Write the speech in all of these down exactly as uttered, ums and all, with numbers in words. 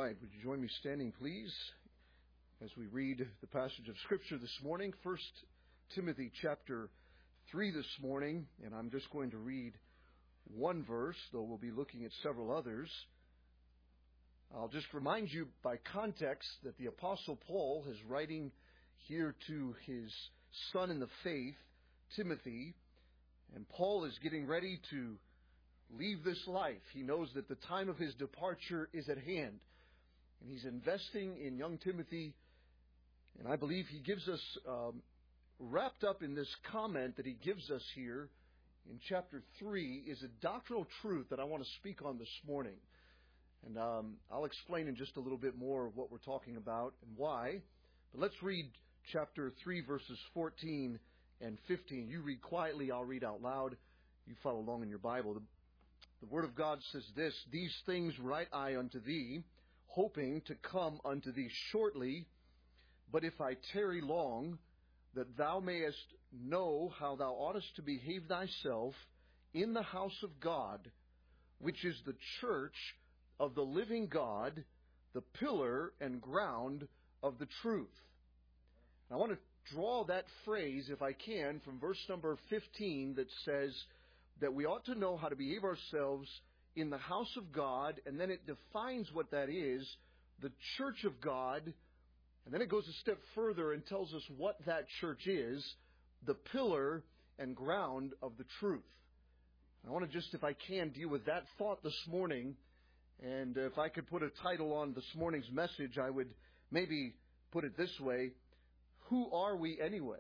right, would you join me standing, please, as we read the passage of Scripture this morning, First Timothy chapter three this morning, and I'm just going to read one verse, though we'll be looking at several others. I'll just remind you by context that the Apostle Paul is writing here to his son in the faith, Timothy, and Paul is getting ready to leave this life. He knows that the time of his departure is at hand. And he's investing in young Timothy. And I believe he gives us, um, wrapped up in this comment that he gives us here in chapter three, is a doctrinal truth that I want to speak on this morning. And um, I'll explain in just a little bit more of what we're talking about and why. But let's read chapter three, verses fourteen and fifteen. You read quietly, I'll read out loud. You follow along in your Bible. The The Word of God says this: "These things write I unto thee, hoping to come unto thee shortly. But if I tarry long, that thou mayest know how thou oughtest to behave thyself in the house of God, which is the church of the living God, the pillar and ground of the truth." I want to draw that phrase, if I can, from verse number fifteen that says that we ought to know how to behave ourselves in the house of God, and then it defines what that is, the church of God, and then it goes a step further and tells us what that church is, the pillar and ground of the truth. I want to just, if I can, deal with that thought this morning, and if I could put a title on this morning's message, I would maybe put it this way: who are we anyway?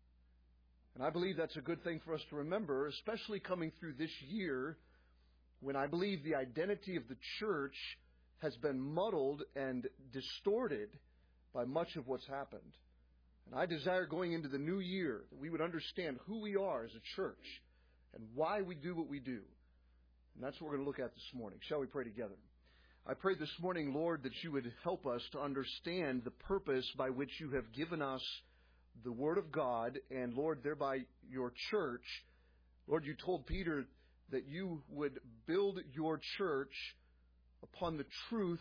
And I believe that's a good thing for us to remember, especially coming through this year when I believe the identity of the church has been muddled and distorted by much of what's happened. And I desire going into the new year that we would understand who we are as a church and why we do what we do. And that's what we're going to look at this morning. Shall we pray together? I pray this morning, Lord, that you would help us to understand the purpose by which you have given us the Word of God, and Lord, thereby your church. Lord, you told Peter that you would build your church upon the truth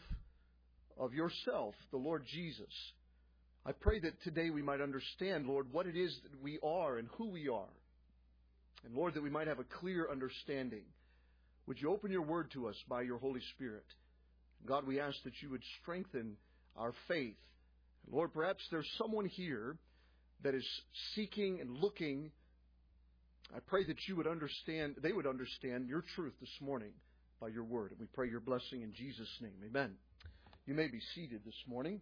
of yourself, the Lord Jesus. I pray that today we might understand, Lord, what it is that we are and who we are. And Lord, that we might have a clear understanding. Would you open your Word to us by your Holy Spirit? God, we ask that you would strengthen our faith. Lord, perhaps there's someone here that is seeking and looking. I pray that you would understand, they would understand your truth this morning by your word. And we pray your blessing in Jesus' name. Amen. You may be seated this morning.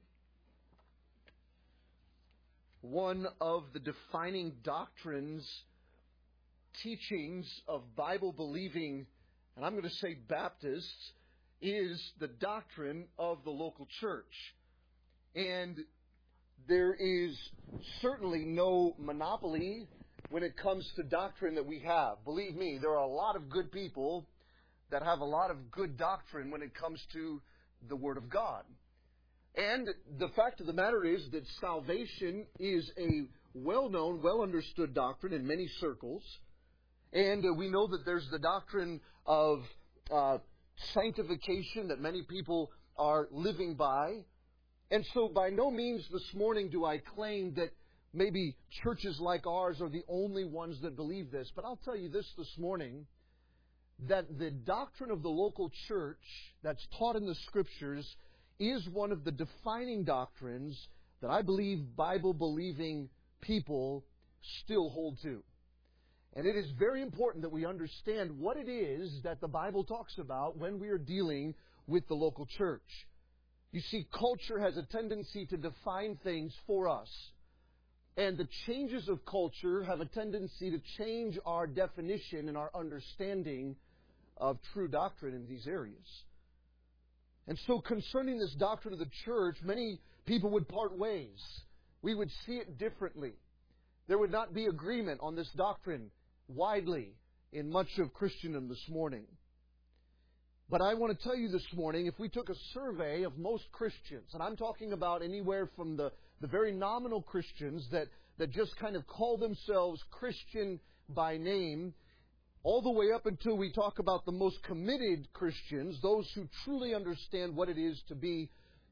One of the defining doctrines, teachings of Bible-believing, and I'm going to say Baptists, is the doctrine of the local church. And there is certainly no monopoly when it comes to doctrine that we have. Believe me, there are a lot of good people that have a lot of good doctrine when it comes to the Word of God. And the fact of the matter is that salvation is a well-known, well-understood doctrine in many circles. And uh, we know that there's the doctrine of uh, sanctification that many people are living by. And so by no means this morning do I claim that maybe churches like ours are the only ones that believe this. But I'll tell you this this morning, that the doctrine of the local church that's taught in the Scriptures is one of the defining doctrines that I believe Bible-believing people still hold to. And it is very important that we understand what it is that the Bible talks about when we are dealing with the local church. You see, culture has a tendency to define things for us. And the changes of culture have a tendency to change our definition and our understanding of true doctrine in these areas. And so concerning this doctrine of the church, many people would part ways. We would see it differently. There would not be agreement on this doctrine widely in much of Christendom this morning. But I want to tell you this morning, if we took a survey of most Christians, and I'm talking about anywhere from the, the very nominal Christians that, that just kind of call themselves Christian by name, all the way up until we talk about the most committed Christians, those who truly understand what it is to be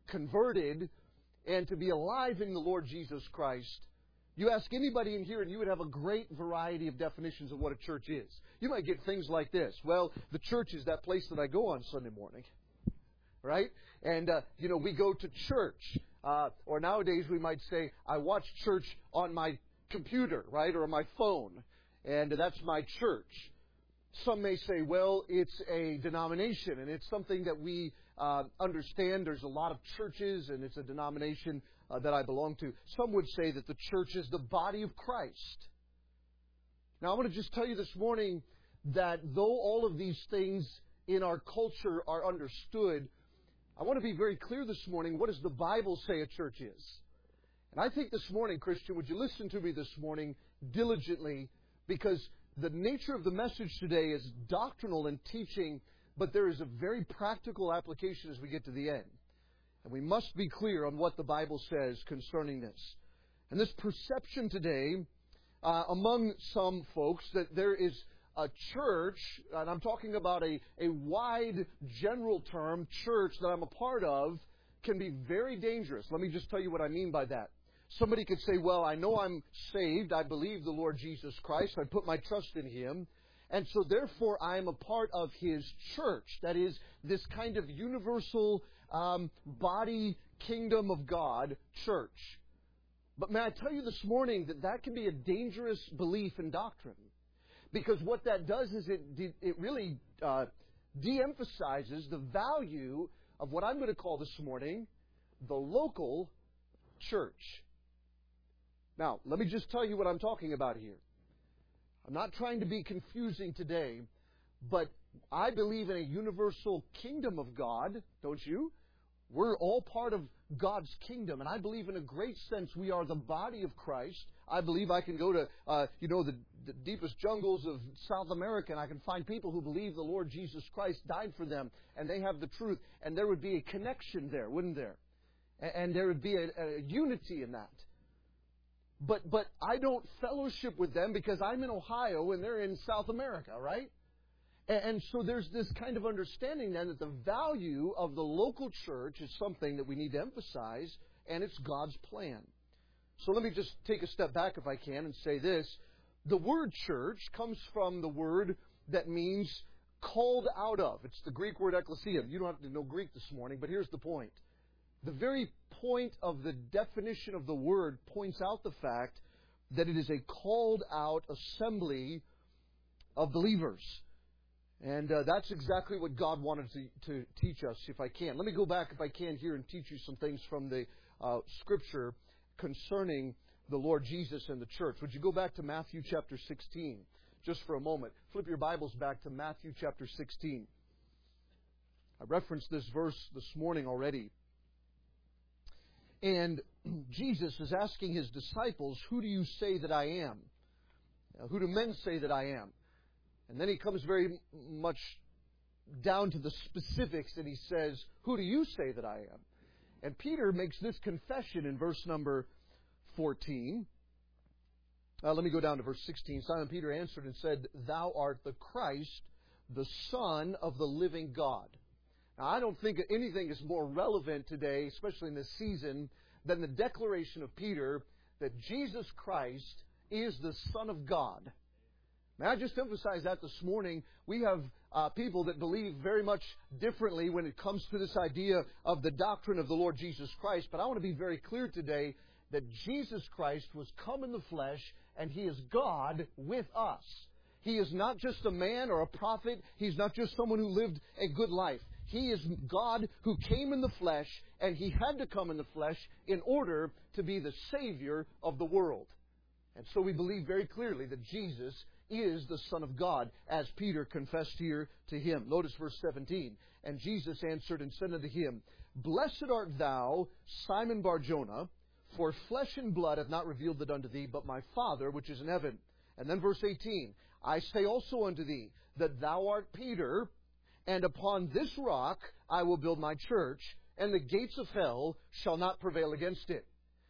converted and to be alive in the Lord Jesus Christ, you ask anybody in here and you would have a great variety of definitions of what a church is. You might get things like this. Well, the church is that place that I go on Sunday morning. Right? And, uh, you know, we go to church. Uh, or nowadays we might say, I watch church on my computer, right? Or on my phone. And that's my church. Some may say, well, it's a denomination and it's something that we uh, understand. There's a lot of churches and it's a denomination uh, that I belong to. Some would say that the church is the body of Christ. Now, I want to just tell you this morning that though all of these things in our culture are understood, I want to be very clear this morning. What does the Bible say a church is? And I think this morning, Christian, would you listen to me this morning diligently? Because the nature of the message today is doctrinal and teaching, but there is a very practical application as we get to the end. And we must be clear on what the Bible says concerning this. And this perception today uh, among some folks that there is a church, and I'm talking about a, a wide general term, church that I'm a part of, can be very dangerous. Let me just tell you what I mean by that. Somebody could say, well, I know I'm saved. I believe the Lord Jesus Christ. I put my trust in Him. And so therefore I am a part of His church. That is, this kind of universal um, body, kingdom of God church. But may I tell you this morning that that can be a dangerous belief and doctrine. Because what that does is it it really uh, de-emphasizes the value of what I'm going to call this morning the local church. Now, let me just tell you what I'm talking about here. I'm not trying to be confusing today, but I believe in a universal kingdom of God, don't you? We're all part of God's kingdom, and I believe in a great sense we are the body of Christ. I believe I can go to, uh, you know, the, the deepest jungles of South America, and I can find people who believe the Lord Jesus Christ died for them, and they have the truth, and there would be a connection there, wouldn't there? And, and there would be a, a unity in that. But but I don't fellowship with them because I'm in Ohio and they're in South America, right? And, and so there's this kind of understanding then that the value of the local church is something that we need to emphasize, and it's God's plan. So let me just take a step back if I can and say this. The word church comes from the word that means called out of. It's the Greek word ekklesia. You don't have to know Greek this morning, but here's the point. The very point of the definition of the word points out the fact that it is a called out assembly of believers. And uh, that's exactly what God wanted to, to teach us, if I can. Let me go back, if I can, here and teach you some things from the uh, Scripture concerning the Lord Jesus and the church. Would you go back to Matthew chapter sixteen just for a moment? Flip your Bibles back to Matthew chapter sixteen. I referenced this verse this morning already. And Jesus is asking His disciples, who do you say that I am? Uh, who do men say that I am? And then He comes very much down to the specifics and He says, who do you say that I am? And Peter makes this confession in verse number fourteen. Uh, let me go down to verse sixteen. Simon Peter answered and said, Thou art the Christ, the Son of the living God. Now, I don't think anything is more relevant today, especially in this season, than the declaration of Peter that Jesus Christ is the Son of God. May I just emphasize that this morning? We have uh, people that believe very much differently when it comes to this idea of the doctrine of the Lord Jesus Christ. But I want to be very clear today that Jesus Christ was come in the flesh, and He is God with us. He is not just a man or a prophet. He's not just someone who lived a good life. He is God who came in the flesh, and He had to come in the flesh in order to be the Savior of the world. And so we believe very clearly that Jesus is the Son of God, as Peter confessed here to Him. Notice verse seventeen. And Jesus answered and said unto him, Blessed art thou, Simon Bar-Jonah, for flesh and blood hath not revealed it unto thee, but my Father which is in heaven. And then verse eighteen. I say also unto thee, that thou art Peter, and upon this rock I will build my church, and the gates of hell shall not prevail against it.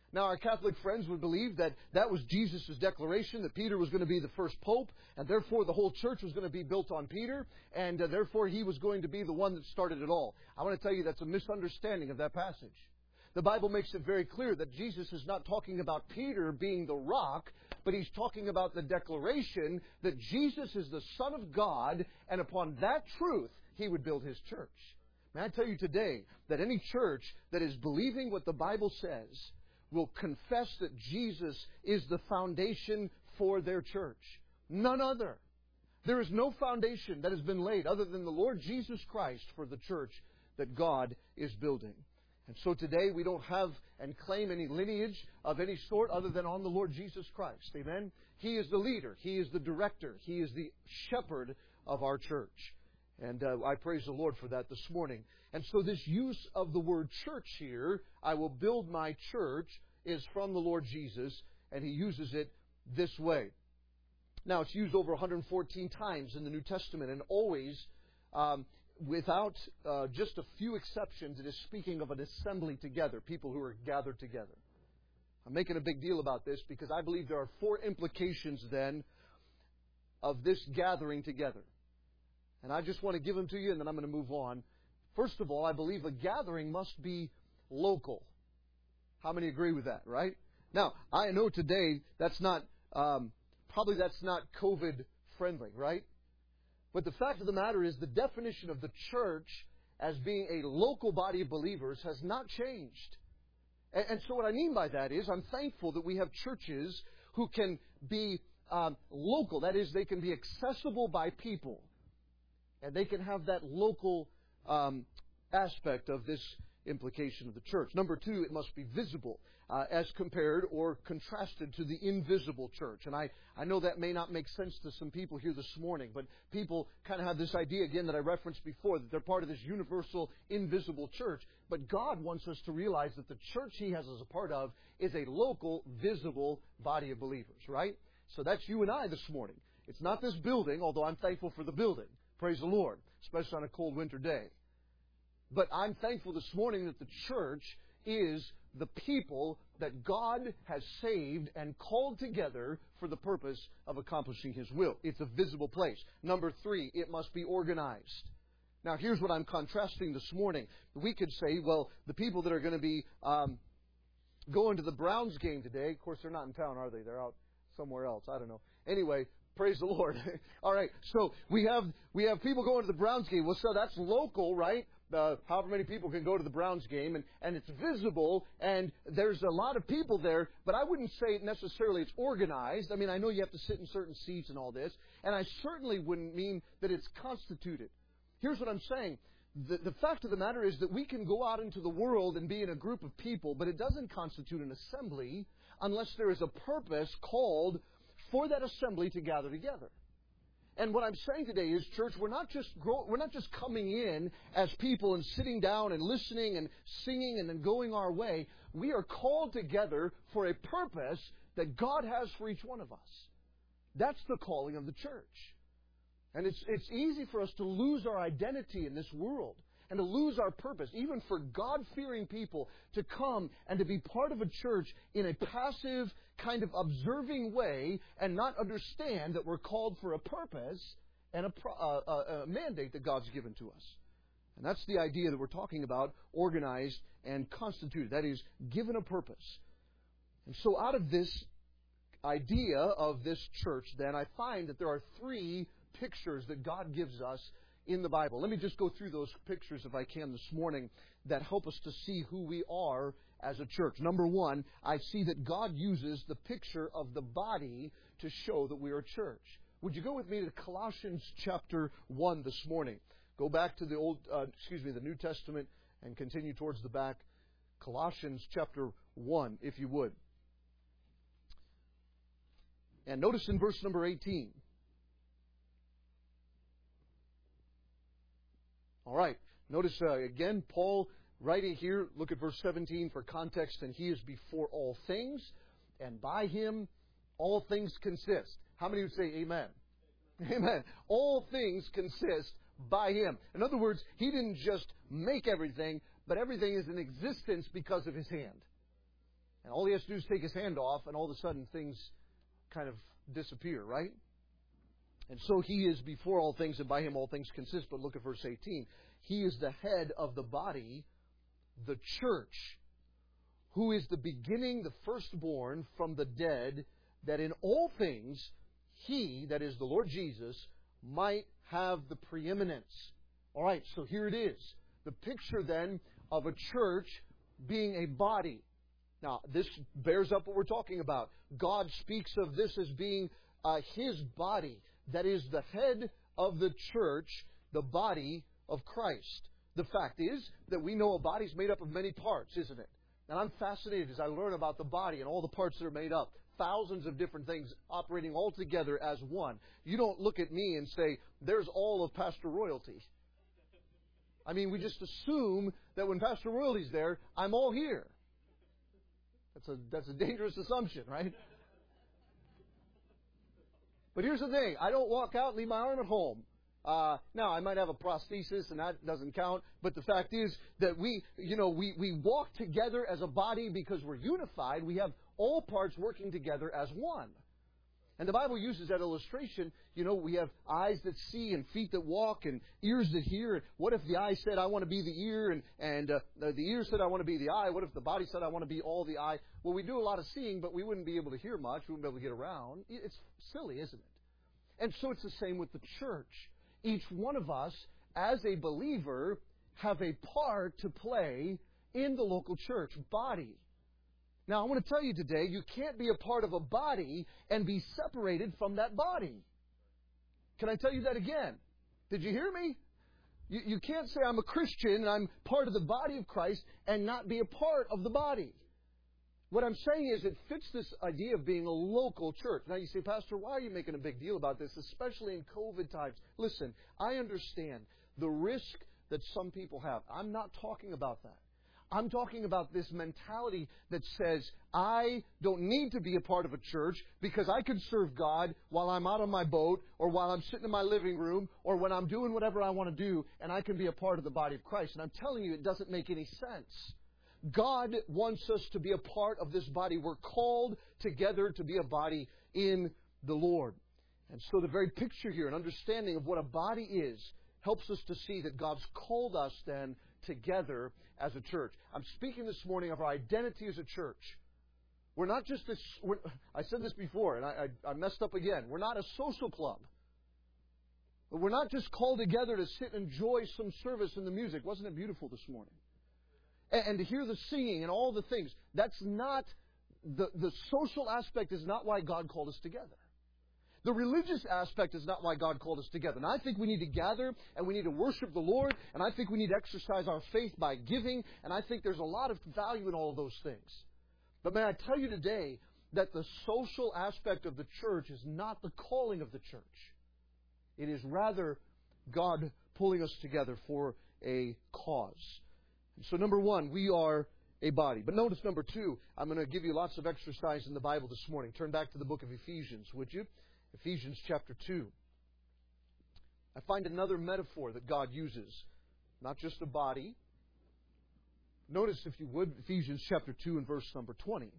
Now, our Catholic friends would believe that that was Jesus' declaration, that Peter was going to be the first pope, and therefore the whole church was going to be built on Peter, and uh, therefore he was going to be the one that started it all. I want to tell you that's a misunderstanding of that passage. The Bible makes it very clear that Jesus is not talking about Peter being the rock, but he's talking about the declaration that Jesus is the Son of God, and upon that truth, he would build his church. May I tell you today that any church that is believing what the Bible says will confess that Jesus is the foundation for their church. None other. There is no foundation that has been laid other than the Lord Jesus Christ for the church that God is building. And so today we don't have and claim any lineage of any sort other than on the Lord Jesus Christ. Amen? He is the leader. He is the director. He is the shepherd of our church. And uh, I praise the Lord for that this morning. And so this use of the word church here, I will build my church, is from the Lord Jesus, and He uses it this way. Now, it's used over one hundred fourteen times in the New Testament, and always, um, without uh, just a few exceptions, it is speaking of an assembly together, people who are gathered together. I'm making a big deal about this because I believe there are four implications then of this gathering together. And I just want to give them to you, and then I'm going to move on. First of all, I believe a gathering must be local. How many agree with that, right? Now, I know today that's not, um, probably that's not COVID friendly, right? But the fact of the matter is the definition of the church as being a local body of believers has not changed. And, and so what I mean by that is I'm thankful that we have churches who can be um, local. That is, they can be accessible by people. And they can have that local um, aspect of this implication of the church. Number two, it must be visible uh, as compared or contrasted to the invisible church. And I, I know that may not make sense to some people here this morning, but people kind of have this idea, again, that I referenced before, that they're part of this universal, invisible church. But God wants us to realize that the church He has us a part of is a local, visible body of believers, right? So that's you and I this morning. It's not this building, although I'm thankful for the building. Praise the Lord, especially on a cold winter day. But I'm thankful this morning that the church is the people that God has saved and called together for the purpose of accomplishing His will. It's a visible place. Number three, it must be organized. Now, here's what I'm contrasting this morning. We could say, well, the people that are going to be um, going to the Browns game today, of course, they're not in town, are they? They're out somewhere else. I don't know. Anyway, praise the Lord. All right, so we have we have people going to the Browns game. Well, so that's local, right? Uh, however many people can go to the Browns game, and, and it's visible, and there's a lot of people there, but I wouldn't say necessarily it's organized. I mean, I know you have to sit in certain seats and all this, and I certainly wouldn't mean that it's constituted. Here's what I'm saying. The, the fact of the matter is that we can go out into the world and be in a group of people, but it doesn't constitute an assembly unless there is a purpose called for that assembly to gather together. And what I'm saying today is, church, we're not just grow, we're not just coming in as people and sitting down and listening and singing and then going our way. We are called together for a purpose that God has for each one of us. That's the calling of the church. And it's it's easy for us to lose our identity in this world and to lose our purpose, even for God-fearing people to come and to be part of a church in a passive, kind of observing way and not understand that we're called for a purpose and a, pro, uh, a, a mandate that God's given to us. And that's the idea that we're talking about, organized and constituted. That is, given a purpose. And so out of this idea of this church, then, I find that there are three pictures that God gives us in the Bible. Let me just go through those pictures, if I can, this morning that help us to see who we are as a church. Number one, I see that God uses the picture of the body to show that we are a church. Would you go with me to Colossians chapter one this morning? Go back to the old, uh, excuse me, the New Testament and continue towards the back. Colossians chapter one, if you would. And notice in verse number eighteen. All right. Notice uh, again, Paul writing here, look at verse seventeen for context, and He is before all things, and by Him all things consist. How many would say amen? Amen. All things consist by Him. In other words, He didn't just make everything, but everything is in existence because of His hand. And all he has to do is take his hand off, and all of a sudden things kind of disappear, right? And so he is before all things, and by him all things consist. But look at verse eighteen. He is the head of the body, the church, who is the beginning, the firstborn from the dead, that in all things he, that is the Lord Jesus, might have the preeminence. All right, so here it is. The picture then of a church being a body. Now, this bears up what we're talking about. God speaks of this as being uh, His body, that is the head of the church, the body of Christ. The fact is that we know a body is made up of many parts, isn't it? And I'm fascinated as I learn about the body and all the parts that are made up. Thousands of different things operating all together as one. You don't look at me and say, there's all of Pastor Royalty. I mean, we just assume that when Pastor Royalty's there, I'm all here. That's a, that's a dangerous assumption, right? But here's the thing. I don't walk out and leave my arm at home. Uh, now, I might have a prosthesis, and that doesn't count. But the fact is that we, you know, we, we walk together as a body because we're unified. We have all parts working together as one. And the Bible uses that illustration. You know, we have eyes that see and feet that walk and ears that hear. What if the eye said, I want to be the ear, and, and uh, the ear said, I want to be the eye? What if the body said, I want to be all the eye? Well, we do a lot of seeing, but we wouldn't be able to hear much. We wouldn't be able to get around. It's silly, isn't it? And so it's the same with the church. Each one of us, as a believer, have a part to play in the local church body. Now, I want to tell you today, you can't be a part of a body and be separated from that body. Can I tell you that again? Did you hear me? You, you can't say I'm a Christian and I'm part of the body of Christ and not be a part of the body. What I'm saying is it fits this idea of being a local church. Now you say, Pastor, why are you making a big deal about this, especially in COVID times? Listen, I understand the risk that some people have. I'm not talking about that. I'm talking about this mentality that says, I don't need to be a part of a church because I can serve God while I'm out on my boat or while I'm sitting in my living room or when I'm doing whatever I want to do, and I can be a part of the body of Christ. And I'm telling you, it doesn't make any sense. God wants us to be a part of this body. We're called together to be a body in the Lord. And so the very picture here, an understanding of what a body is, helps us to see that God's called us then together as a church. I'm speaking this morning of our identity as a church. We're not just this, we're, I said this before, and I, I, I messed up again. We're not a social club. But we're not just called together to sit and enjoy some service in the music. Wasn't it beautiful this morning? And, and to hear the singing and all the things. That's not, the, the social aspect is not why God called us together. The religious aspect is not why God called us together. And I think we need to gather and we need to worship the Lord. And I think we need to exercise our faith by giving. And I think there's a lot of value in all of those things. But may I tell you today that the social aspect of the church is not the calling of the church. It is rather God pulling us together for a cause. So number one, we are a body. But notice number two, I'm going to give you lots of exercise in the Bible this morning. Turn back to the book of Ephesians, would you? Ephesians chapter two. I find another metaphor that God uses. Not just a body. Notice, if you would, Ephesians chapter two and verse number twenty.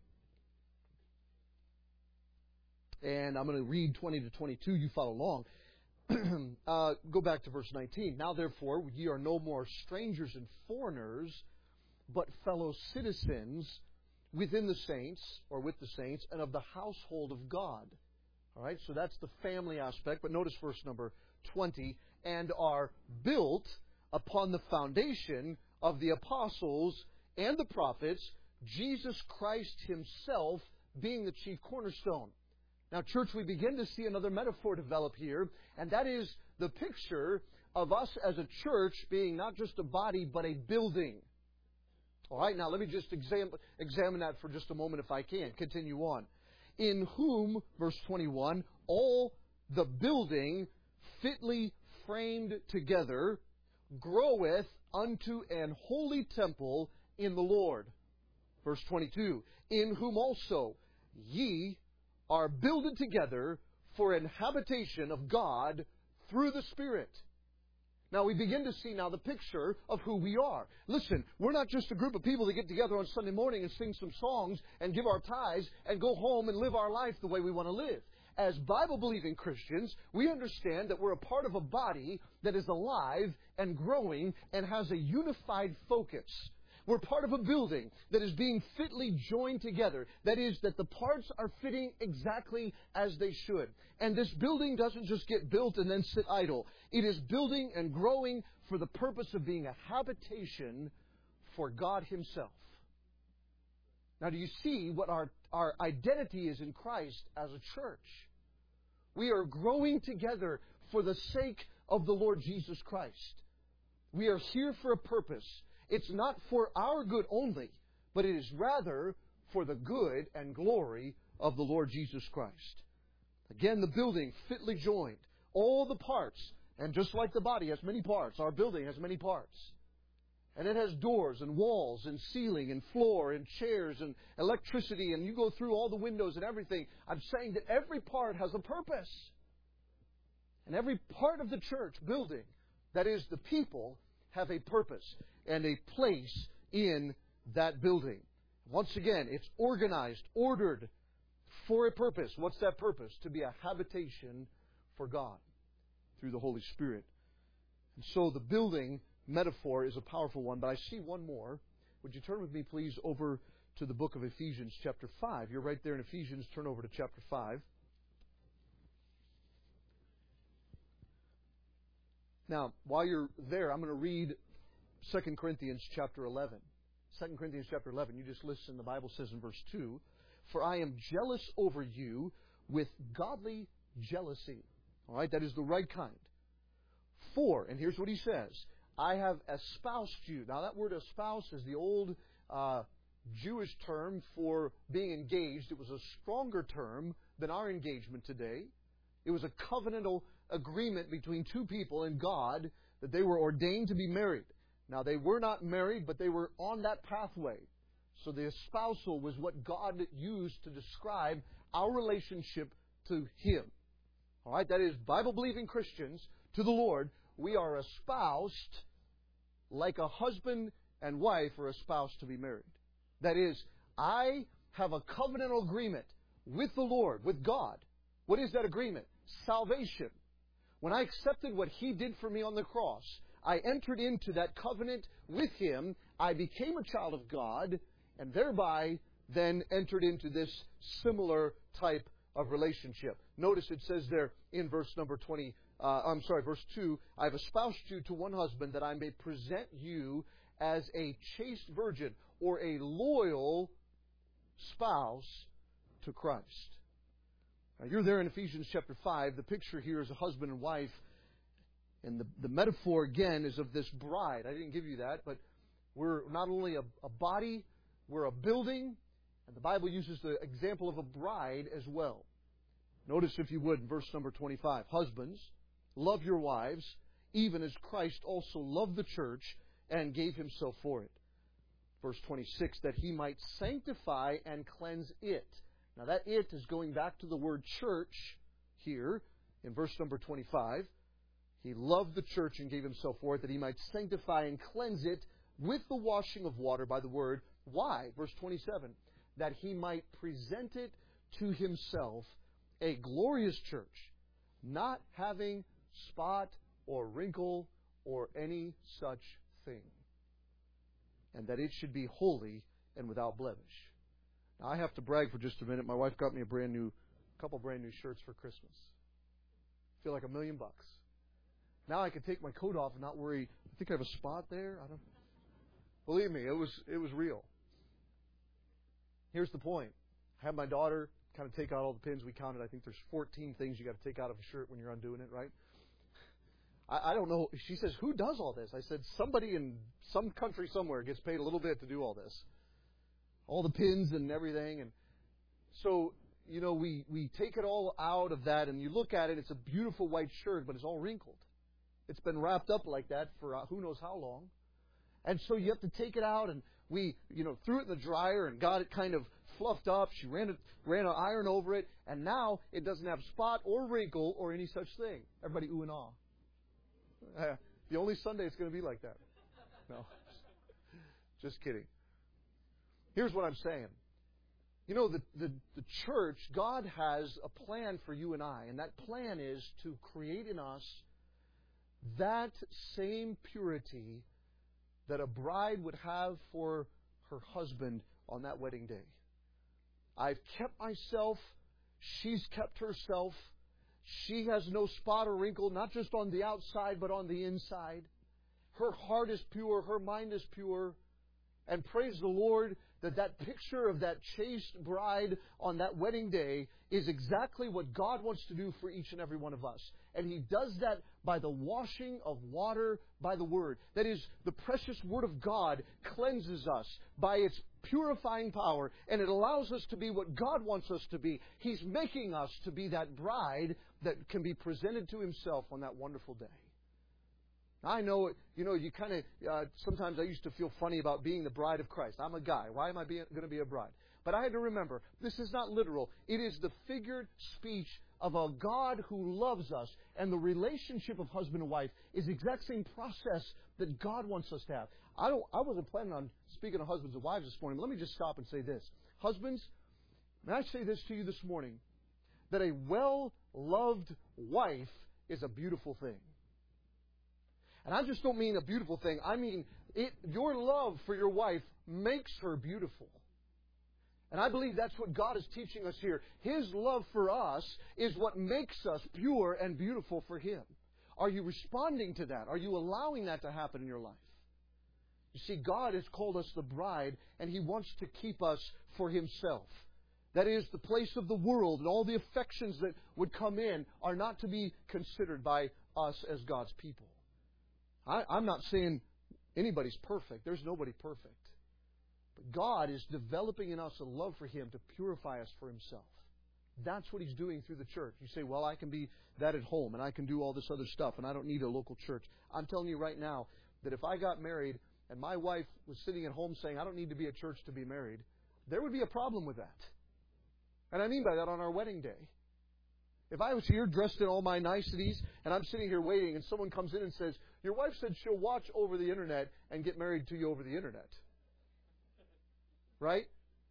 And I'm going to read twenty to twenty-two. You follow along. uh, go back to verse nineteen. Now, therefore, ye are no more strangers and foreigners, but fellow citizens within the saints, or with the saints, and of the household of God. All right, so that's the family aspect. But notice verse number twenty. And are built upon the foundation of the apostles and the prophets, Jesus Christ Himself being the chief cornerstone. Now, church, we begin to see another metaphor develop here, and that is the picture of us as a church being not just a body, but a building. All right, now let me just exam- examine that for just a moment if I can. Continue on. In whom, verse twenty-one, all the building fitly framed together groweth unto an holy temple in the Lord. Verse twenty-two, in whom also ye are builded together for an habitation of God through the Spirit. Now we begin to see now the picture of who we are. Listen, we're not just a group of people that get together on Sunday morning and sing some songs and give our tithes and go home and live our life the way we want to live. As Bible-believing Christians, we understand that we're a part of a body that is alive and growing and has a unified focus. We're part of a building that is being fitly joined together. That is, that the parts are fitting exactly as they should. And this building doesn't just get built and then sit idle. It is building and growing for the purpose of being a habitation for God Himself. Now, do you see what our, our identity is in Christ as a church? We are growing together for the sake of the Lord Jesus Christ. We are here for a purpose. It's not for our good only, but it is rather for the good and glory of the Lord Jesus Christ. Again, the building fitly joined. All the parts, and just like the body has many parts, our building has many parts. And it has doors and walls and ceiling and floor and chairs and electricity, and you go through all the windows and everything. I'm saying that every part has a purpose. And every part of the church building, that is the people, have a purpose and a place in that building. Once again, it's organized, ordered for a purpose. What's that purpose? To be a habitation for God through the Holy Spirit. And so the building metaphor is a powerful one, but I see one more. Would you turn with me, please, over to the book of Ephesians, chapter five. You're right there in Ephesians. Turn over to chapter five. Now, while you're there, I'm going to read Second Corinthians chapter eleven. Second Corinthians chapter eleven. You just listen. The Bible says in verse two, "For I am jealous over you with godly jealousy." All right, that is the right kind. For, and here's what he says, "I have espoused you." Now, that word espouse is the old uh, Jewish term for being engaged. It was a stronger term than our engagement today. It was a covenantal agreement between two people and God that they were ordained to be married. Now, they were not married, but they were on that pathway. So the espousal was what God used to describe our relationship to Him. All right, that is, Bible-believing Christians to the Lord, we are espoused like a husband and wife are espoused to be married. That is, I have a covenantal agreement with the Lord, with God. What is that agreement? Salvation. When I accepted what He did for me on the cross, I entered into that covenant with Him. I became a child of God, and thereby then entered into this similar type of relationship. Notice it says there in verse number twenty, uh, I'm sorry, verse two, "I have espoused you to one husband that I may present you as a chaste virgin," or a loyal spouse to Christ. Now, you're there in Ephesians chapter five. The picture here is a husband and wife. And the, the metaphor, again, is of this bride. I didn't give you that, but we're not only a, a body, we're a building. And the Bible uses the example of a bride as well. Notice, if you would, in verse number twenty-five. "Husbands, love your wives, even as Christ also loved the church and gave Himself for it." Verse twenty-six, "That He might sanctify and cleanse it." Now, that "it" is going back to the word church here in verse number twenty-five. He loved the church and gave Himself for it, that He might sanctify and cleanse it with the washing of water by the word. Why? Verse twenty-seven. "That He might present it to Himself a glorious church, not having spot or wrinkle or any such thing, and that it should be holy and without blemish." Now, I have to brag for just a minute. My wife got me a brand new, couple brand new shirts for Christmas. I feel like a million bucks. Now I can take my coat off and not worry. I think I have a spot there. I don't. Believe me, it was it was real. Here's the point. I had my daughter kind of take out all the pins. We counted. I think there's fourteen things you got to take out of a shirt when you're undoing it, right? I, I don't know. She says, "Who does all this?" I said, "Somebody in some country somewhere gets paid a little bit to do all this, all the pins and everything." And so, you know, we we take it all out of that, and you look at it. It's a beautiful white shirt, but it's all wrinkled. It's been wrapped up like that for uh, who knows how long. And so you have to take it out, and we, you know, threw it in the dryer and got it kind of fluffed up. She ran it, ran an iron over it, and now it doesn't have spot or wrinkle or any such thing. Everybody ooh and ah. Uh, The only Sunday it's going to be like that. No. Just kidding. Here's what I'm saying. You know, the, the, the church, God has a plan for you and I, and that plan is to create in us that same purity that a bride would have for her husband on that wedding day. I've kept myself. She's kept herself. She has no spot or wrinkle, not just on the outside, but on the inside. Her heart is pure. Her mind is pure. And praise the Lord that that picture of that chaste bride on that wedding day is exactly what God wants to do for each and every one of us. And He does that by the washing of water by the Word. That is, the precious Word of God cleanses us by its purifying power, and it allows us to be what God wants us to be. He's making us to be that bride that can be presented to Himself on that wonderful day. I know, you know, you kind of, uh, sometimes I used to feel funny about being the bride of Christ. I'm a guy. Why am I going to be a bride? But I had to remember, this is not literal. It is the figured speech of a God who loves us. And the relationship of husband and wife is the exact same process that God wants us to have. I don't. I wasn't planning on speaking to husbands and wives this morning, but let me just stop and say this. Husbands, may I say this to you this morning, that a well-loved wife is a beautiful thing. And I just don't mean a beautiful thing. I mean, it, your love for your wife makes her beautiful. And I believe that's what God is teaching us here. His love for us is what makes us pure and beautiful for Him. Are you responding to that? Are you allowing that to happen in your life? You see, God has called us the bride, and He wants to keep us for Himself. That is, the place of the world and all the affections that would come in are not to be considered by us as God's people. I, I'm not saying anybody's perfect. There's nobody perfect. But God is developing in us a love for Him to purify us for Himself. That's what He's doing through the church. You say, well, I can be that at home, and I can do all this other stuff, and I don't need a local church. I'm telling you right now that if I got married and my wife was sitting at home saying, I don't need to be at church to be married, there would be a problem with that. And I mean by that on our wedding day. If I was here dressed in all my niceties, and I'm sitting here waiting, and someone comes in and says, your wife said she'll watch over the Internet and get married to you over the Internet. Right?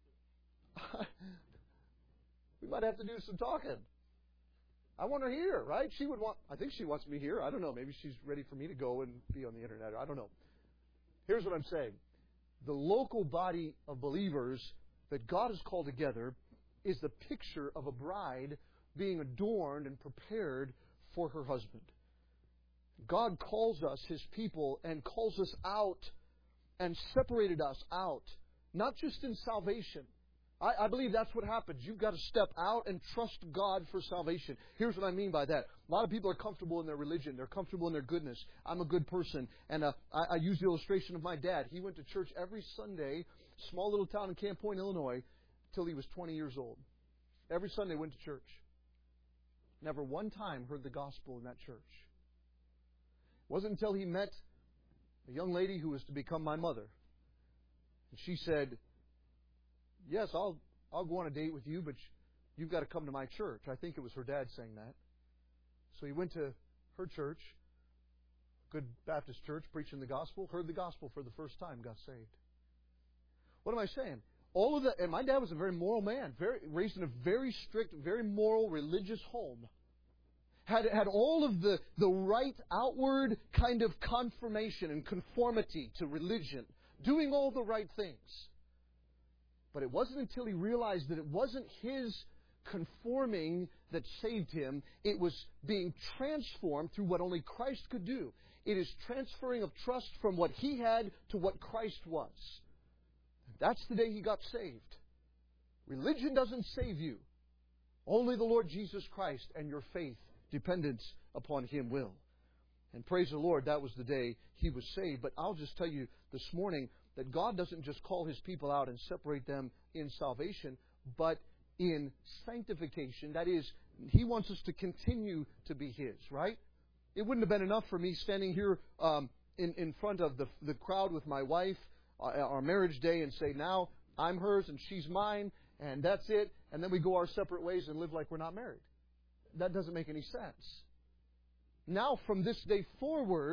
We might have to do some talking. I want her here, right? She would want, I think she wants me here. I don't know. Maybe she's ready for me to go and be on the Internet. I don't know. Here's what I'm saying. The local body of believers that God has called together is the picture of a bride being adorned and prepared for her husband. God calls us His people and calls us out and separated us out, not just in salvation. I, I believe that's what happens. You've got to step out and trust God for salvation. Here's what I mean by that. A lot of people are comfortable in their religion. They're comfortable in their goodness. I'm a good person. And uh, I, I use the illustration of my dad. He went to church every Sunday, small little town in Camp Point, Illinois, till he was twenty years old. Every Sunday went to church. Never one time heard the gospel in that church. It wasn't until he met a young lady who was to become my mother. And she said, yes, I'll I'll go on a date with you, but you've got to come to my church. I think it was her dad saying that. So he went to her church, good Baptist church, preaching the gospel, heard the gospel for the first time, got saved. What am I saying? All of that, and my dad was a very moral man, very raised in a very strict, very moral, religious home. Had had all of the, the right outward kind of confirmation and conformity to religion, doing all the right things. But it wasn't until he realized that it wasn't his conforming that saved him. It was being transformed through what only Christ could do. It is transferring of trust from what he had to what Christ was. That's the day he got saved. Religion doesn't save you. Only the Lord Jesus Christ and your faith, dependence upon Him will. And praise the Lord, that was the day he was saved. But I'll just tell you this morning that God doesn't just call His people out and separate them in salvation, but in sanctification. That is, He wants us to continue to be His, right? It wouldn't have been enough for me standing here um, in, in front of the, the crowd with my wife, our marriage day, and say, now I'm hers and she's mine, and that's it, and then we go our separate ways and live like we're not married. That doesn't make any sense. Now, from this day forward,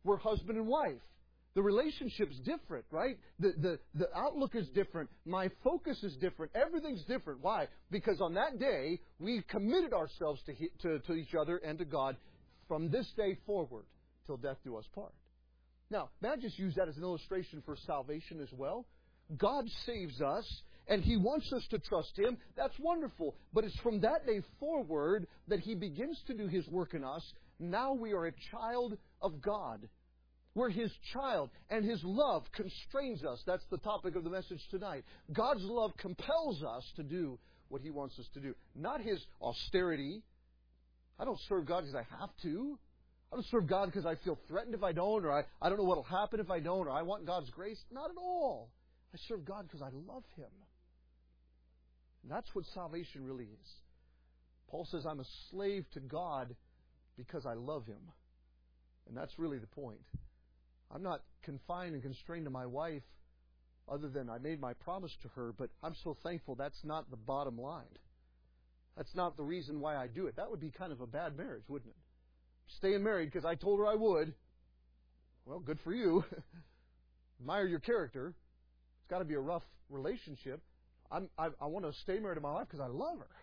we're husband and wife. The relationship's different, right? The, the, the outlook is different. My focus is different. Everything's different. Why? Because on that day, we committed ourselves to, he, to, to each other and to God from this day forward till death do us part. Now, may I just use that as an illustration for salvation as well? God saves us, and He wants us to trust Him. That's wonderful. But it's from that day forward that He begins to do His work in us. Now we are a child of God. We're His child, and His love constrains us. That's the topic of the message tonight. God's love compels us to do what He wants us to do. Not His austerity. I don't serve God because I have to. I don't serve God because I feel threatened if I don't, or I, I don't know what will happen if I don't, or I want God's grace. Not at all. I serve God because I love Him. And that's what salvation really is. Paul says, I'm a slave to God because I love Him. And that's really the point. I'm not confined and constrained to my wife other than I made my promise to her, but I'm so thankful that's not the bottom line. That's not the reason why I do it. That would be kind of a bad marriage, wouldn't it? Staying married because I told her I would. Well, good for you. Admire your character. It's got to be a rough relationship. I'm, I, I want to stay married to my wife because I love her.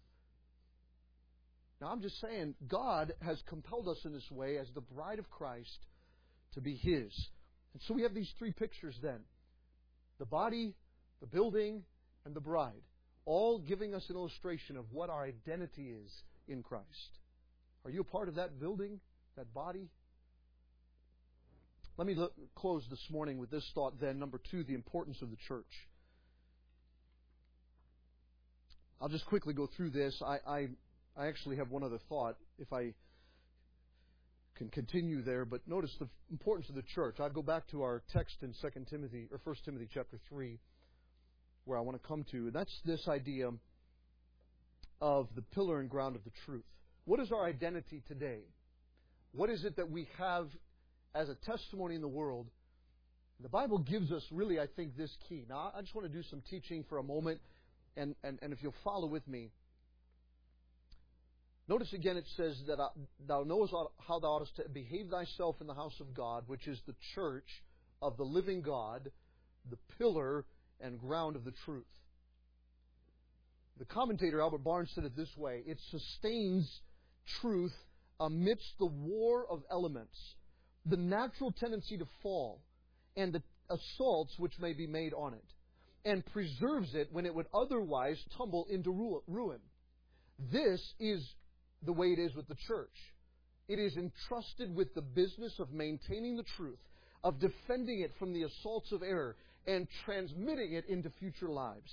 Now, I'm just saying, God has compelled us in this way as the bride of Christ to be His. And so we have these three pictures then. The body, the building, and the bride. All giving us an illustration of what our identity is in Christ. Are you a part of that building, that body? Let me look, close this morning with this thought then. Number two, the importance of the church. I'll just quickly go through this. I, I, I actually have one other thought, if I can continue there. But notice the importance of the church. I'll go back to our text in Second Timothy, or First Timothy chapter three, where I want to come to. And that's this idea of the pillar and ground of the truth. What is our identity today? What is it that we have as a testimony in the world? The Bible gives us really, I think, this key. Now, I just want to do some teaching for a moment, and, and, and if you'll follow with me. Notice again it says that thou knowest how thou oughtest to behave thyself in the house of God, which is the church of the living God, the pillar and ground of the truth. The commentator Albert Barnes said it this way: it sustains truth amidst the war of elements, the natural tendency to fall, and the assaults which may be made on it, and preserves it when it would otherwise tumble into ruin. This is the way it is with the church. It is entrusted with the business of maintaining the truth, of defending it from the assaults of error, and transmitting it into future lives.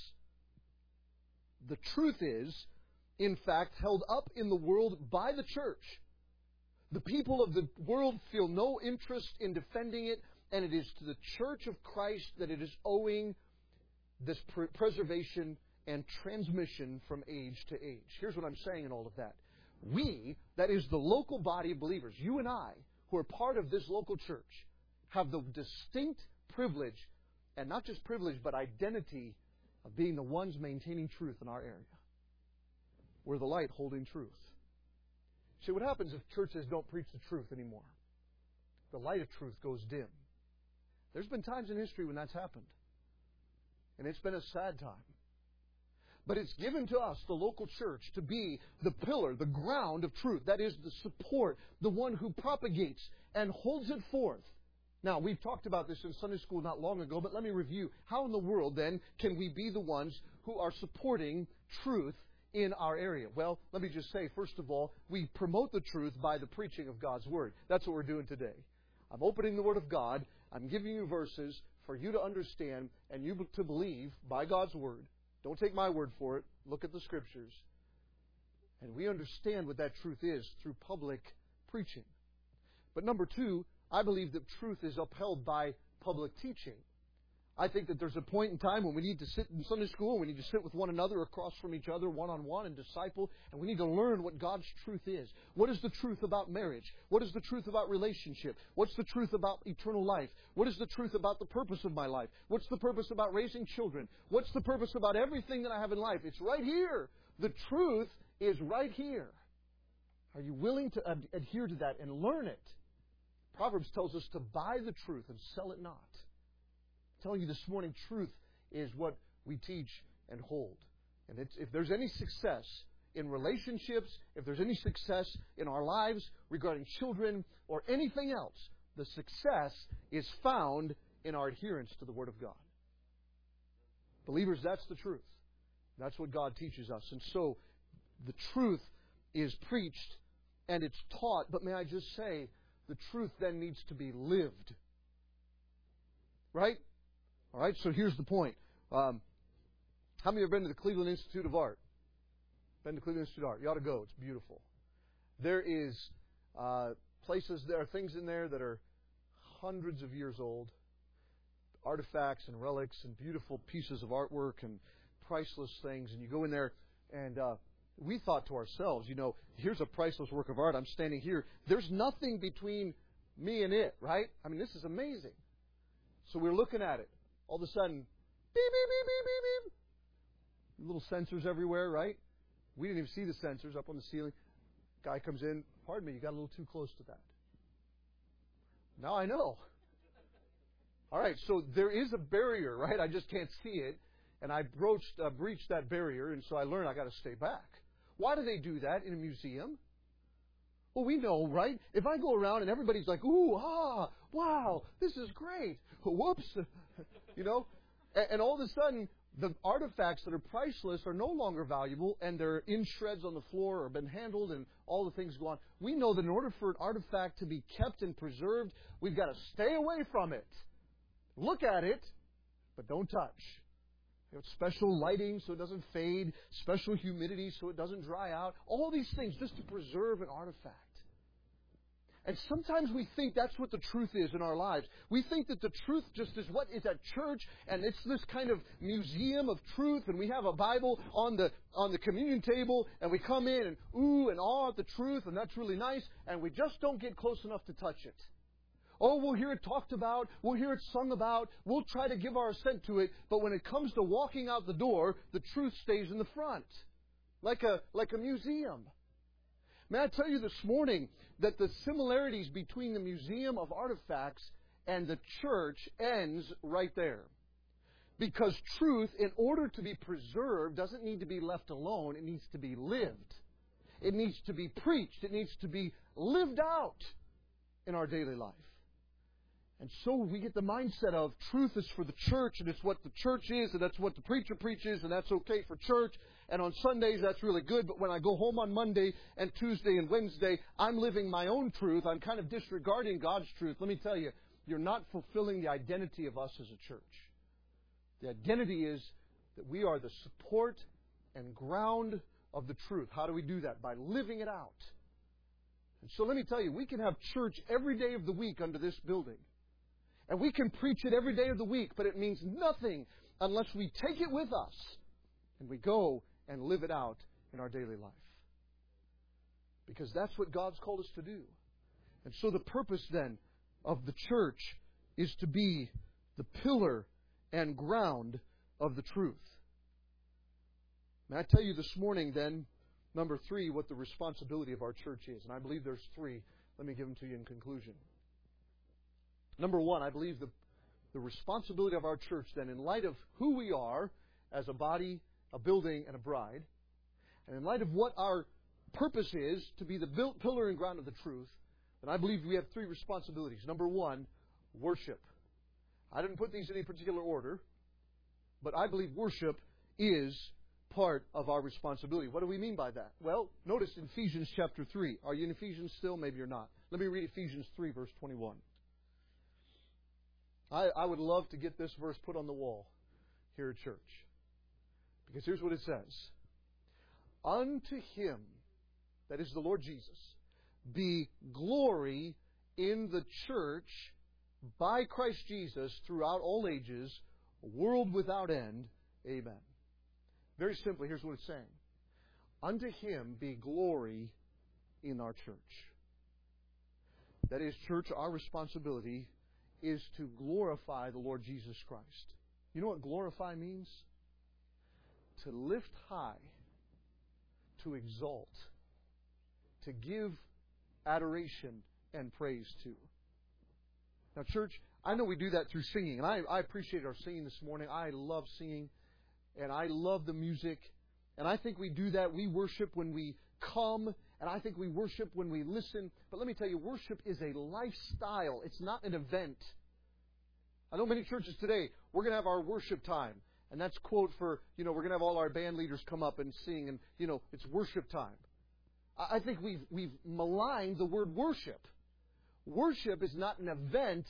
The truth is, in fact, held up in the world by the church. The people of the world feel no interest in defending it, and it is to the church of Christ that it is owing this preservation and transmission from age to age. Here's what I'm saying in all of that. We, that is the local body of believers, you and I, who are part of this local church, have the distinct privilege, and not just privilege, but identity of being the ones maintaining truth in our area. We're the light holding truth. See, what happens if churches don't preach the truth anymore? The light of truth goes dim. There's been times in history when that's happened. And it's been a sad time. But it's given to us, the local church, to be the pillar, the ground of truth. That is the support, the one who propagates and holds it forth. Now, we've talked about this in Sunday school not long ago, but let me review. How in the world, then, can we be the ones who are supporting truth in our area? Well, let me just say, first of all, we promote the truth by the preaching of God's Word. That's what we're doing today. I'm opening the Word of God. I'm giving you verses for you to understand and you to believe by God's Word. Don't take my word for it. Look at the Scriptures. And we understand what that truth is through public preaching. But number two, I believe that truth is upheld by public teaching. I think that there's a point in time when we need to sit in Sunday school, and we need to sit with one another across from each other, one-on-one, and disciple, and we need to learn what God's truth is. What is the truth about marriage? What is the truth about relationship? What's the truth about eternal life? What is the truth about the purpose of my life? What's the purpose about raising children? What's the purpose about everything that I have in life? It's right here. The truth is right here. Are you willing to ad- adhere to that and learn it? Proverbs tells us to buy the truth and sell it not. I'm telling you this morning, truth is what we teach and hold. And it's, if there's any success in relationships, if there's any success in our lives regarding children or anything else, the success is found in our adherence to the Word of God. Believers, that's the truth. That's what God teaches us. And so, the truth is preached and it's taught, but may I just say, the truth then needs to be lived. Right? All right, so here's the point. Um, how many have been to the Cleveland Institute of Art? Been to Cleveland Institute of Art? You ought to go. It's beautiful. There is uh, places, there are things in there that are hundreds of years old. Artifacts and relics and beautiful pieces of artwork and priceless things. And you go in there and uh, we thought to ourselves, you know, here's a priceless work of art. I'm standing here. There's nothing between me and it, right? I mean, this is amazing. So we're looking at it. All of a sudden, beep, beep, beep, beep, beep, beep. Little sensors everywhere, right? We didn't even see the sensors up on the ceiling. Guy comes in. Pardon me, you got a little too close to that. Now I know. All right, so there is a barrier, right? I just can't see it. And I broached, uh, breached that barrier, and so I learned I got to stay back. Why do they do that in a museum? Well, we know, right? If I go around and everybody's like, ooh, ah, wow, this is great. Whoops. You know? And, and all of a sudden, the artifacts that are priceless are no longer valuable, and they're in shreds on the floor or been handled, and all the things go on. We know that in order for an artifact to be kept and preserved, we've got to stay away from it. Look at it, but don't touch. You know, special lighting so it doesn't fade, special humidity so it doesn't dry out, all these things just to preserve an artifact. And sometimes we think that's what the truth is in our lives. We think that the truth just is what is at church, and it's this kind of museum of truth, and we have a Bible on the on the communion table, and we come in and ooh and awe at the truth, and that's really nice, and we just don't get close enough to touch it. Oh, we'll hear it talked about. We'll hear it sung about. We'll try to give our assent to it. But when it comes to walking out the door, the truth stays in the front. Like a, like a museum. May I tell you this morning that the similarities between the Museum of Artifacts and the church ends right there. Because truth, in order to be preserved, doesn't need to be left alone. It needs to be lived. It needs to be preached. It needs to be lived out in our daily life. And so we get the mindset of truth is for the church, and it's what the church is, and that's what the preacher preaches, and that's okay for church. And on Sundays, that's really good. But when I go home on Monday and Tuesday and Wednesday, I'm living my own truth. I'm kind of disregarding God's truth. Let me tell you, you're not fulfilling the identity of us as a church. The identity is that we are the support and ground of the truth. How do we do that? By living it out. And so let me tell you, we can have church every day of the week under this building. And we can preach it every day of the week, but it means nothing unless we take it with us and we go and live it out in our daily life. Because that's what God's called us to do. And so the purpose then of the church is to be the pillar and ground of the truth. May I tell you this morning then, number three, what the responsibility of our church is. And I believe there's three. Let me give them to you in conclusion. Number one, I believe the, the responsibility of our church then, in light of who we are as a body, a building, and a bride, and in light of what our purpose is to be the built pillar and ground of the truth, then I believe we have three responsibilities. Number one, worship. I didn't put these in any particular order, but I believe worship is part of our responsibility. What do we mean by that? Well, notice in Ephesians chapter three. Are you in Ephesians still? Maybe you're not. Let me read Ephesians three, verse twenty-one. I, I would love to get this verse put on the wall here at church. Because here's what it says. Unto Him, that is the Lord Jesus, be glory in the church by Christ Jesus throughout all ages, world without end. Amen. Very simply, here's what it's saying. Unto Him be glory in our church. That is, church, our responsibility is to glorify the Lord Jesus Christ. You know what glorify means? To lift high, to exalt, to give adoration and praise to. Now, church, I know we do that through singing, and I, I appreciate our singing this morning. I love singing, and I love the music, and I think we do that. We worship when we come, and I think we worship when we listen. But let me tell you, worship is a lifestyle. It's not an event. I know many churches today, we're going to have our worship time. And that's quote for, you know, we're going to have all our band leaders come up and sing, and, you know, it's worship time. I think we've, we've maligned the word worship. Worship is not an event.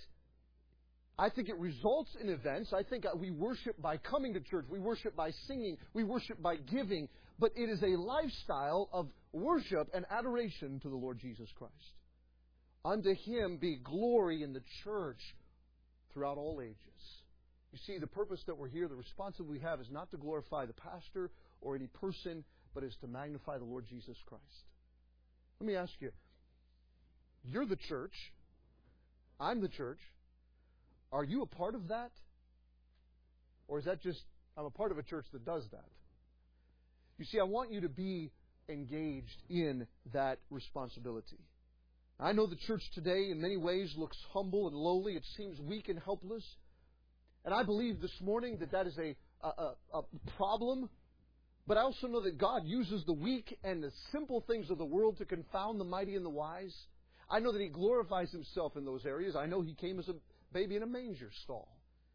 I think it results in events. I think we worship by coming to church. We worship by singing. We worship by giving. But it is a lifestyle of worship and adoration to the Lord Jesus Christ. Unto Him be glory in the church throughout all ages. You see, the purpose that we're here, the responsibility we have is not to glorify the pastor or any person, but is to magnify the Lord Jesus Christ. Let me ask you, you're the church. I'm the church. Are you a part of that? Or is that just, I'm a part of a church that does that? You see, I want you to be engaged in that responsibility. I know the church today in many ways looks humble and lowly. It seems weak and helpless. And I believe this morning that that is a, a, a problem. But I also know that God uses the weak and the simple things of the world to confound the mighty and the wise. I know that He glorifies Himself in those areas. I know He came as a baby in a manger stall.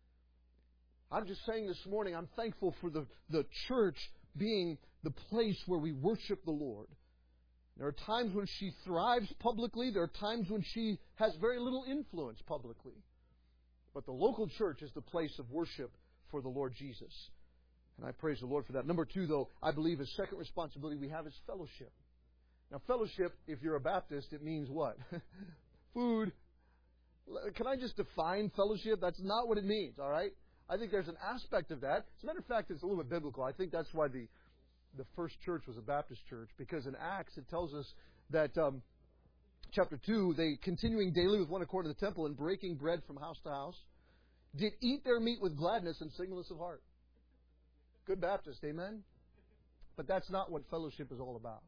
I'm just saying this morning, I'm thankful for the, the church being the place where we worship the Lord. There are times when she thrives publicly. There are times when she has very little influence publicly. But the local church is the place of worship for the Lord Jesus. And I praise the Lord for that. Number two, though, I believe a second responsibility we have is fellowship. Now, fellowship, if you're a Baptist, it means what? Food. Can I just define fellowship? That's not what it means, all right? I think there's an aspect of that. As a matter of fact, it's a little bit biblical. I think that's why the, the first church was a Baptist church, because in Acts it tells us that, um, chapter two, they, continuing daily with one accord in the temple and breaking bread from house to house, did eat their meat with gladness and singleness of heart. Good Baptist, amen? But that's not what fellowship is all about.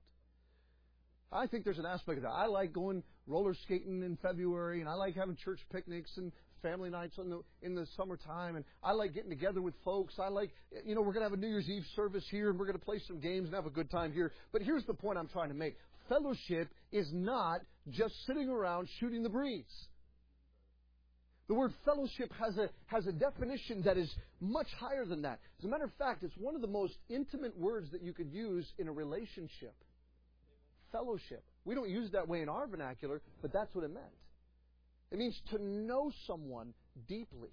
I think there's an aspect of that. I like going roller skating in February, and I like having church picnics and family nights in the, in the summertime, and I like getting together with folks. I like, you know, we're going to have a New Year's Eve service here, and we're going to play some games and have a good time here. But here's the point I'm trying to make. Fellowship is not just sitting around shooting the breeze. The word fellowship has a, has a definition that is much higher than that. As a matter of fact, it's one of the most intimate words that you could use in a relationship. Fellowship. We don't use it that way in our vernacular, but that's what it meant. It means to know someone deeply.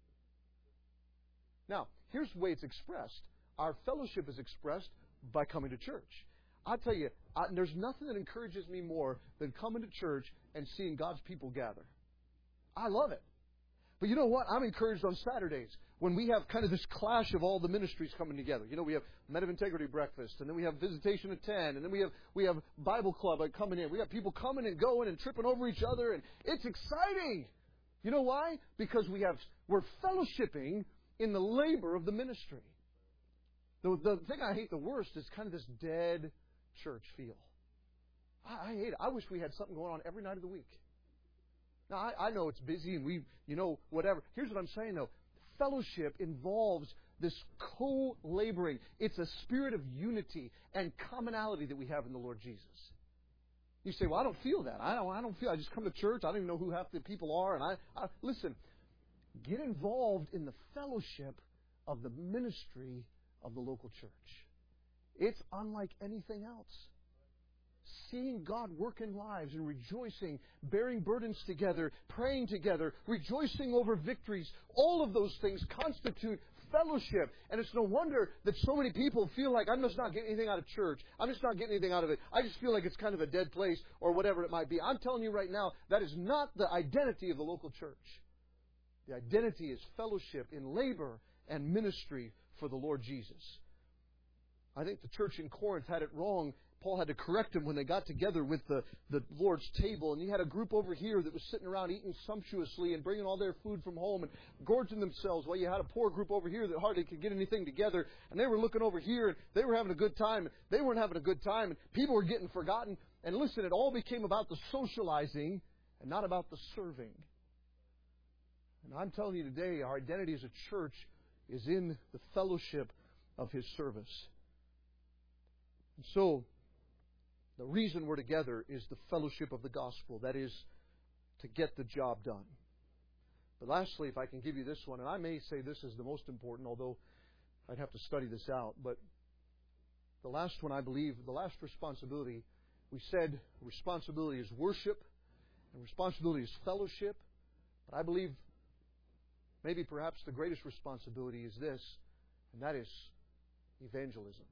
Now, here's the way it's expressed. Our fellowship is expressed by coming to church. I'll tell you, I, there's nothing that encourages me more than coming to church and seeing God's people gather. I love it. But you know what? I'm encouraged on Saturdays when we have kind of this clash of all the ministries coming together. You know, we have Men of Integrity breakfast, and then we have Visitation at ten, and then we have we have Bible Club coming in. We have people coming and going and tripping over each other, and it's exciting. You know why? Because we have we're fellowshipping in the labor of the ministry. The, the thing I hate the worst is kind of this dead church feel. I, I hate it. I wish we had something going on every night of the week. Now, I, I know it's busy and we, you know, whatever. Here's what I'm saying, though. Fellowship involves this co-laboring. It's a spirit of unity and commonality that we have in the Lord Jesus. You say, well, I don't feel that. I don't, I don't feel I just come to church. I don't even know who half the people are. And I, I listen, get involved in the fellowship of the ministry of the local church. It's unlike anything else. Seeing God work in lives and rejoicing, bearing burdens together, praying together, rejoicing over victories, all of those things constitute fellowship. And it's no wonder that so many people feel like, I'm just not getting anything out of church. I'm just not getting anything out of it. I just feel like it's kind of a dead place or whatever it might be. I'm telling you right now, that is not the identity of the local church. The identity is fellowship in labor and ministry for the Lord Jesus. I think the church in Corinth had it wrong. Paul had to correct them when they got together with the, the Lord's table. And you had a group over here that was sitting around eating sumptuously and bringing all their food from home and gorging themselves, while you had a poor group over here that hardly could get anything together. And they were looking over here and they were having a good time. They weren't having a good time and people were getting forgotten. And listen, it all became about the socializing and not about the serving. And I'm telling you today, our identity as a church is in the fellowship of His service. And so, the reason we're together is the fellowship of the gospel. That is, to get the job done. But lastly, if I can give you this one, and I may say this is the most important, although I'd have to study this out, but the last one, I believe, the last responsibility, we said responsibility is worship, and responsibility is fellowship. But I believe maybe perhaps the greatest responsibility is this, and that is evangelism.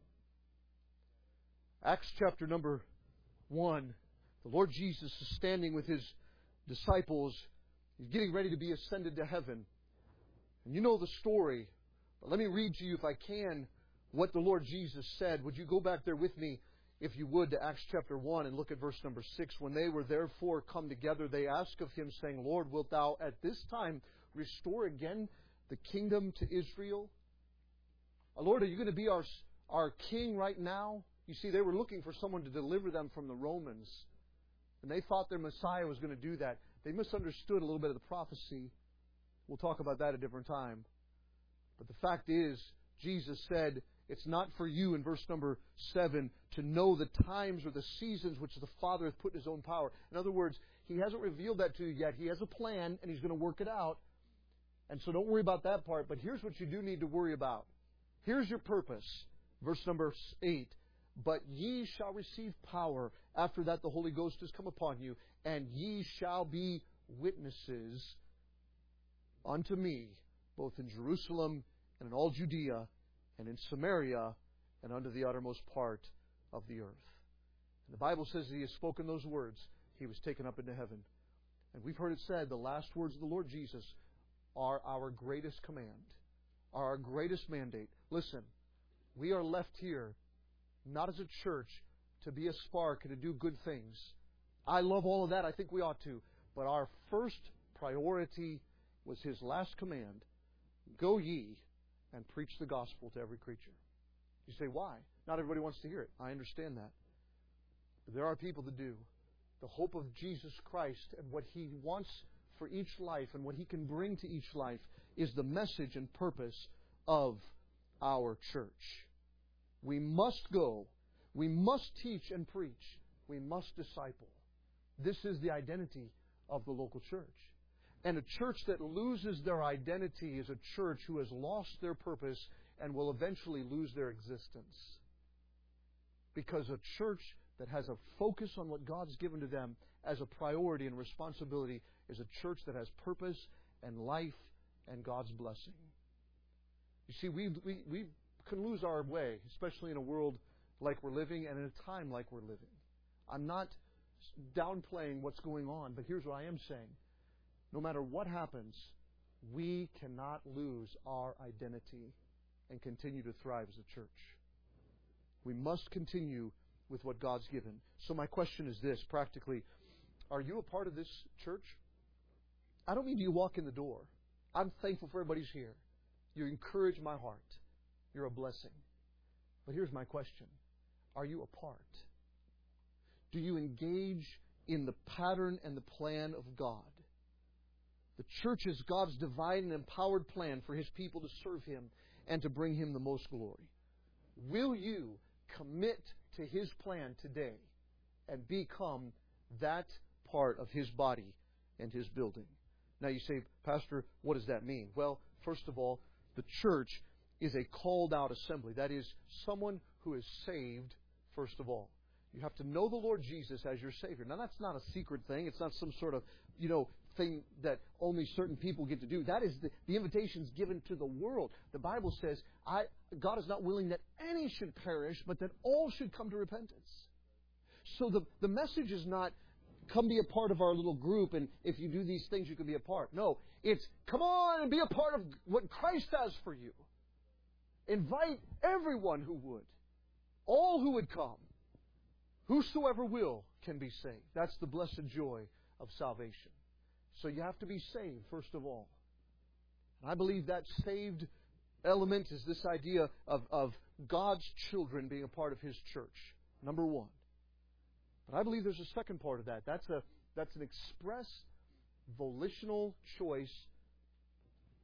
Acts chapter number one, the Lord Jesus is standing with His disciples. He's getting ready to be ascended to heaven. And you know the story. But let me read to you, if I can, what the Lord Jesus said. Would you go back there with me, if you would, to Acts chapter one and look at verse number six. When they were therefore come together, they asked of Him, saying, Lord, wilt Thou at this time restore again the kingdom to Israel? Uh, Lord, are you going to be our, our king right now? You see, they were looking for someone to deliver them from the Romans. And they thought their Messiah was going to do that. They misunderstood a little bit of the prophecy. We'll talk about that at a different time. But the fact is, Jesus said, it's not for you, in verse number seven, to know the times or the seasons which the Father hath put in His own power. In other words, He hasn't revealed that to you yet. He has a plan, and He's going to work it out. And so don't worry about that part. But here's what you do need to worry about. Here's your purpose. Verse number eight. But ye shall receive power. After that the Holy Ghost is come upon you, and ye shall be witnesses unto me, both in Jerusalem and in all Judea, and in Samaria, and unto the uttermost part of the earth. And the Bible says that He has spoken those words. He was taken up into heaven. And we've heard it said, the last words of the Lord Jesus are our greatest command, are our greatest mandate. Listen, we are left here, not as a church, to be a spark and to do good things. I love all of that. I think we ought to. But our first priority was His last command, go ye and preach the gospel to every creature. You say, why? Not everybody wants to hear it. I understand that. But there are people that do. The hope of Jesus Christ and what He wants for each life and what He can bring to each life is the message and purpose of our church. We must go. We must teach and preach. We must disciple. This is the identity of the local church. And a church that loses their identity is a church who has lost their purpose and will eventually lose their existence. Because a church that has a focus on what God's given to them as a priority and responsibility is a church that has purpose and life and God's blessing. You see, we, we, we can lose our way, especially in a world like we're living and in a time like we're living. I'm not downplaying what's going on, but here's what I am saying. No matter what happens, we cannot lose our identity and continue to thrive as a church. We must continue with what God's given. So my question is this, practically, are you a part of this church? I don't mean you walk in the door. I'm thankful for everybody's here. You encourage my heart. You're a blessing. But here's my question. Are you a part? Do you engage in the pattern and the plan of God? The church is God's divine and empowered plan for His people to serve Him and to bring Him the most glory. Will you commit to His plan today and become that part of His body and His building? Now you say, Pastor, what does that mean? Well, first of all, the church is a called out assembly. That is, someone who is saved, first of all. You have to know the Lord Jesus as your Savior. Now, that's not a secret thing. It's not some sort of, you know, thing that only certain people get to do. That is the, the invitation is given to the world. The Bible says, I, God is not willing that any should perish, but that all should come to repentance. So the, the message is not, come be a part of our little group, and if you do these things, you can be a part. No, it's, come on and be a part of what Christ has for you. Invite everyone who would. All who would come. Whosoever will can be saved. That's the blessed joy of salvation. So you have to be saved, first of all. And I believe that saved element is this idea of, of God's children being a part of His church. Number one. But I believe there's a second part of that. That's a that's an express volitional choice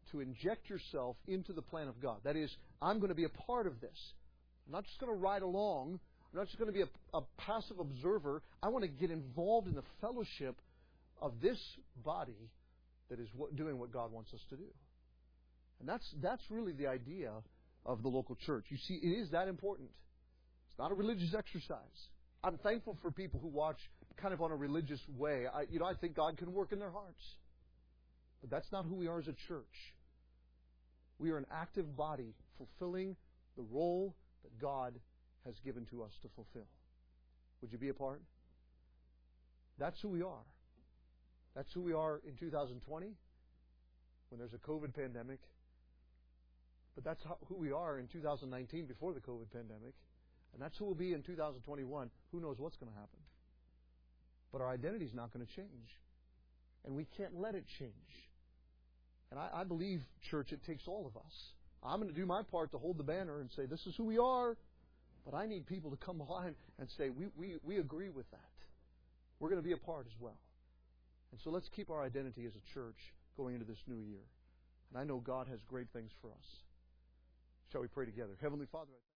to inject yourself into the plan of God. That is, I'm going to be a part of this. I'm not just going to ride along. I'm not just going to be a, a passive observer. I want to get involved in the fellowship of this body that is what, doing what God wants us to do. And that's that's really the idea of the local church. You see, it is that important. It's not a religious exercise. I'm thankful for people who watch kind of on a religious way. I, you know, I think God can work in their hearts. But that's not who we are as a church. We are an active body fulfilling the role that God has given to us to fulfill. Would you be a part? That's who we are. That's who we are in two thousand twenty when there's a COVID pandemic. But that's how, who we are in two thousand nineteen before the COVID pandemic. And that's who we'll be in two thousand twenty-one. Who knows what's going to happen? But our identity is not going to change. And we can't let it change. And I, I believe, church, it takes all of us. I'm going to do my part to hold the banner and say, this is who we are. But I need people to come behind and say, we, we, we agree with that. We're going to be a part as well. And so let's keep our identity as a church going into this new year. And I know God has great things for us. Shall we pray together? Heavenly Father,